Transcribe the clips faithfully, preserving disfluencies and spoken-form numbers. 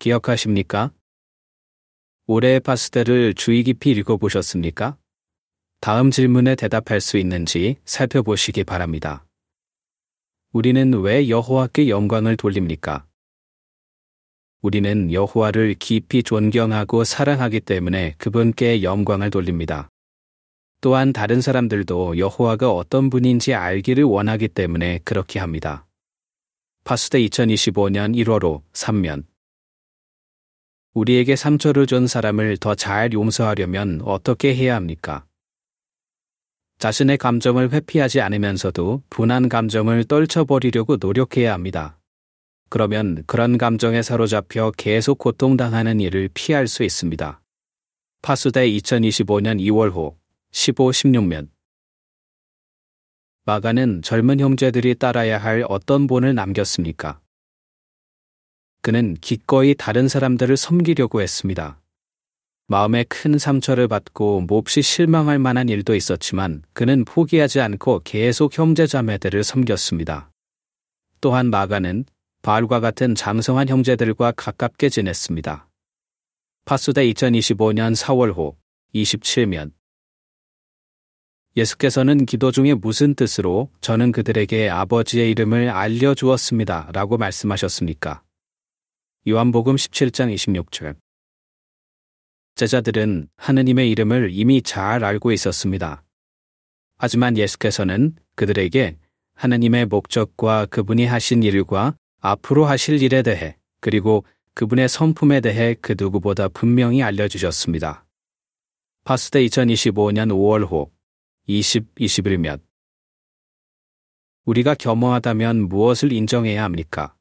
기억하십니까? 올해의 파수대를 주의 깊이 읽어보셨습니까? 다음 질문에 대답할 수 있는지 살펴보시기 바랍니다. 우리는 왜 여호와께 영광을 돌립니까? 우리는 여호와를 깊이 존경하고 사랑하기 때문에 그분께 영광을 돌립니다. 또한 다른 사람들도 여호와가 어떤 분인지 알기를 원하기 때문에 그렇게 합니다. 파수대 이천이십오 년 일월호 삼 면. 우리에게 상처를 준 사람을 더 잘 용서하려면 어떻게 해야 합니까? 자신의 감정을 회피하지 않으면서도 분한 감정을 떨쳐버리려고 노력해야 합니다. 그러면 그런 감정에 사로잡혀 계속 고통당하는 일을 피할 수 있습니다. 파수대 이천이십오 년 이월호 십오, 십육 면. 마가는 젊은 형제들이 따라야 할 어떤 본을 남겼습니까? 그는 기꺼이 다른 사람들을 섬기려고 했습니다. 마음에 큰 상처를 받고 몹시 실망할 만한 일도 있었지만 그는 포기하지 않고 계속 형제자매들을 섬겼습니다. 또한 마가는 바울과 같은 장성한 형제들과 가깝게 지냈습니다. 파수대 이천이십오 년 사월호 이십칠 면. 예수께서는 기도 중에 무슨 뜻으로 저는 그들에게 아버지의 이름을 알려주었습니다 라고 말씀하셨습니까? 요한복음 십칠 장 이십육 절. 제자들은 하느님의 이름을 이미 잘 알고 있었습니다. 하지만 예수께서는 그들에게 하느님의 목적과 그분이 하신 일과 앞으로 하실 일에 대해 그리고 그분의 성품에 대해 그 누구보다 분명히 알려주셨습니다. 파수대 이천이십오 년 오월호 이십, 이십일 면. 우리가 겸허하다면 무엇을 인정해야 합니까?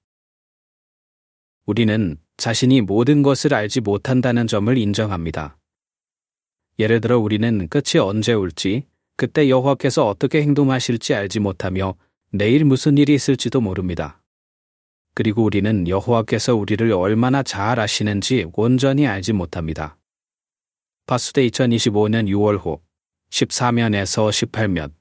우리는 자신이 모든 것을 알지 못한다는 점을 인정합니다. 예를 들어 우리는 끝이 언제 올지, 그때 여호와께서 어떻게 행동하실지 알지 못하며 내일 무슨 일이 있을지도 모릅니다. 그리고 우리는 여호와께서 우리를 얼마나 잘 아시는지 온전히 알지 못합니다. 파수대 이천이십오 년 유월호 십사 면에서 십팔 면.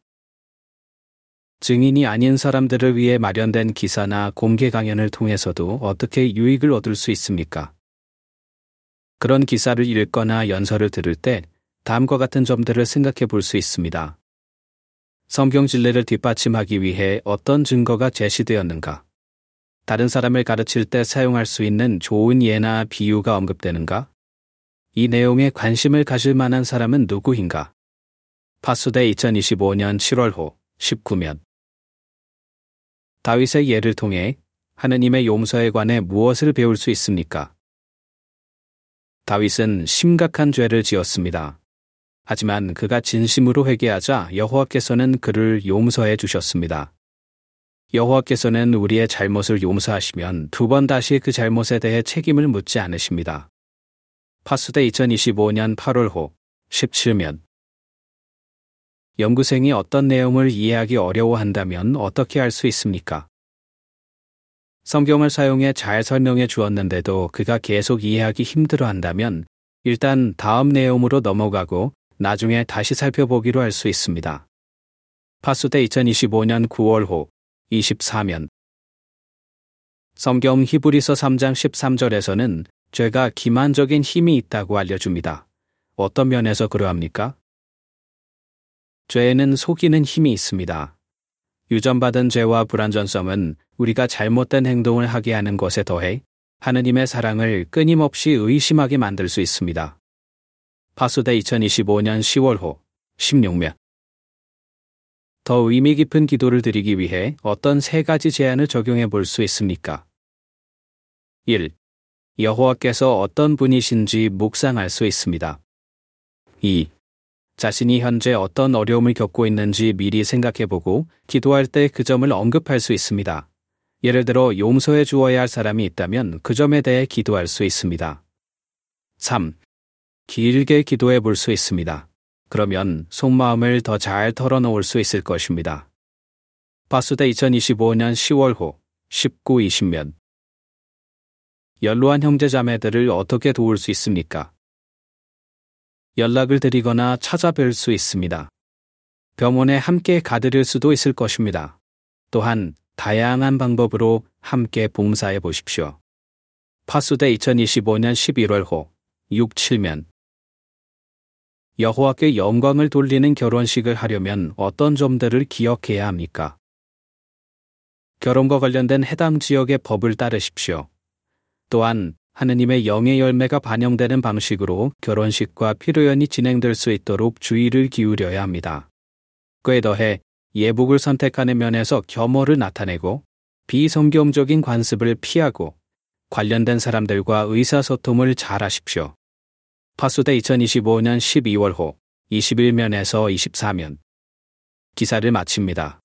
증인이 아닌 사람들을 위해 마련된 기사나 공개 강연을 통해서도 어떻게 유익을 얻을 수 있습니까? 그런 기사를 읽거나 연설을 들을 때 다음과 같은 점들을 생각해 볼 수 있습니다. 성경 진리를 뒷받침하기 위해 어떤 증거가 제시되었는가? 다른 사람을 가르칠 때 사용할 수 있는 좋은 예나 비유가 언급되는가? 이 내용에 관심을 가질 만한 사람은 누구인가? 파수대 이천이십오 년 칠월호 십구 면. 다윗의 예를 통해 하느님의 용서에 관해 무엇을 배울 수 있습니까? 다윗은 심각한 죄를 지었습니다. 하지만 그가 진심으로 회개하자 여호와께서는 그를 용서해 주셨습니다. 여호와께서는 우리의 잘못을 용서하시면 두 번 다시 그 잘못에 대해 책임을 묻지 않으십니다. 파수대 이천이십오 년 팔월호 십칠 면. 연구생이 어떤 내용을 이해하기 어려워한다면 어떻게 할 수 있습니까? 성경을 사용해 잘 설명해 주었는데도 그가 계속 이해하기 힘들어한다면 일단 다음 내용으로 넘어가고 나중에 다시 살펴보기로 할 수 있습니다. 파수대 이천이십오 년 구월호 이십사 면. 성경 히브리서 삼 장 십삼 절에서는 죄가 기만적인 힘이 있다고 알려줍니다. 어떤 면에서 그러합니까? 죄에는 속이는 힘이 있습니다. 유전받은 죄와 불완전성은 우리가 잘못된 행동을 하게 하는 것에 더해 하느님의 사랑을 끊임없이 의심하게 만들 수 있습니다. 파수대 이천이십오 년 시월호 십육 면. 더 의미 깊은 기도를 드리기 위해 어떤 세 가지 제안을 적용해 볼 수 있습니까? 일. 여호와께서 어떤 분이신지 묵상할 수 있습니다. 이. 자신이 현재 어떤 어려움을 겪고 있는지 미리 생각해보고 기도할 때 그 점을 언급할 수 있습니다. 예를 들어 용서해 주어야 할 사람이 있다면 그 점에 대해 기도할 수 있습니다. 삼. 길게 기도해 볼 수 있습니다. 그러면 속마음을 더 잘 털어놓을 수 있을 것입니다. 파수대 이천이십오 년 시월호 십구, 이십 면. 연로한 형제자매들을 어떻게 도울 수 있습니까? 연락을 드리거나 찾아뵐 수 있습니다. 병원에 함께 가드릴 수도 있을 것입니다. 또한 다양한 방법으로 함께 봉사해 보십시오. 파수대 이천이십오년 십일월 호 육, 칠면. 여호와께 영광을 돌리는 결혼식을 하려면 어떤 점들을 기억해야 합니까? 결혼과 관련된 해당 지역의 법을 따르십시오. 또한 하느님의 영의 열매가 반영되는 방식으로 결혼식과 피로연이 진행될 수 있도록 주의를 기울여야 합니다. 그에 더해 예복을 선택하는 면에서 겸허를 나타내고 비성경적인 관습을 피하고 관련된 사람들과 의사소통을 잘 하십시오. 파수대 이천이십오년 십이월 호 이십일면에서 이십사면. 기사를 마칩니다.